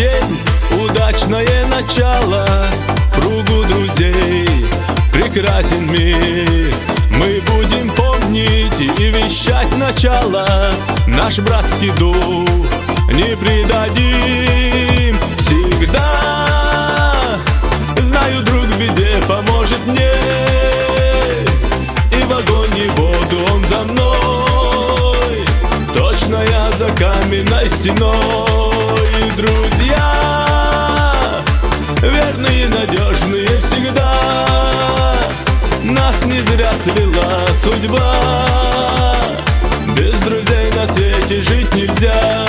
день, удачное начало, кругу друзей прекрасен мир. Мы будем помнить и вещать начало, наш братский дух не предадим. Всегда знаю, друг в беде поможет мне, и в огонь и воду он за мной, точно я за каменной стеной. Друзья верные, надежные всегда, нас не зря свела судьба, без друзей на свете жить нельзя.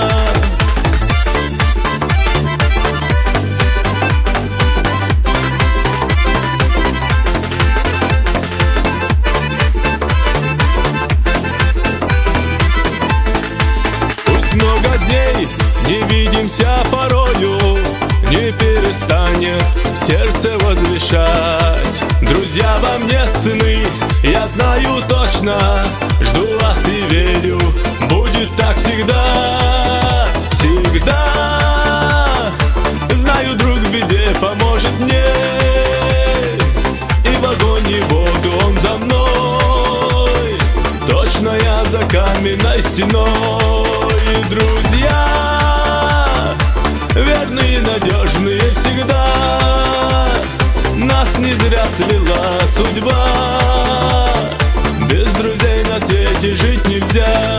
Много дней не видимся порою, не перестанет сердце возвышать. Друзья, вам нет цены, я знаю точно, жду вас и верю, будет так всегда. Всегда знаю, друг в беде поможет мне, и в огонь и воду он за мной, точно я за каменной стеной. Друзья верные, надежные всегда, нас не зря свела судьба, без друзей на свете жить нельзя.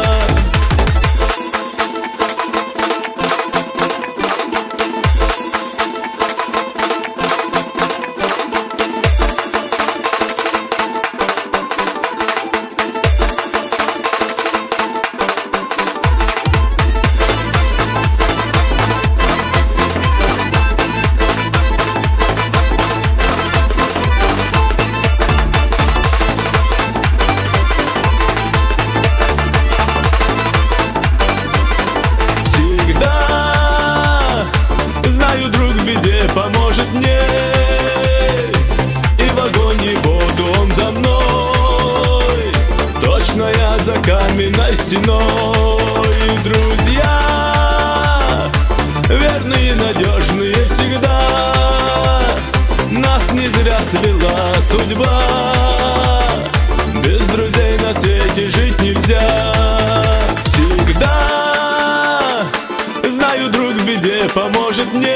Поможет мне, и в огонь и воду он за мной, точно я за каменной стеной. Друзья верные, надежные всегда, нас не зря свела судьба, без друзей на свете жить нельзя. Всегда знаю, друг в беде поможет мне,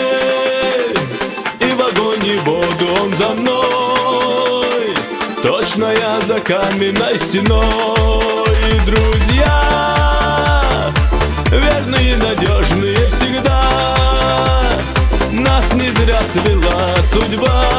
и воду он за мной, точно я за каменной стеной. Друзья верные, надежные всегда, нас не зря свела судьба,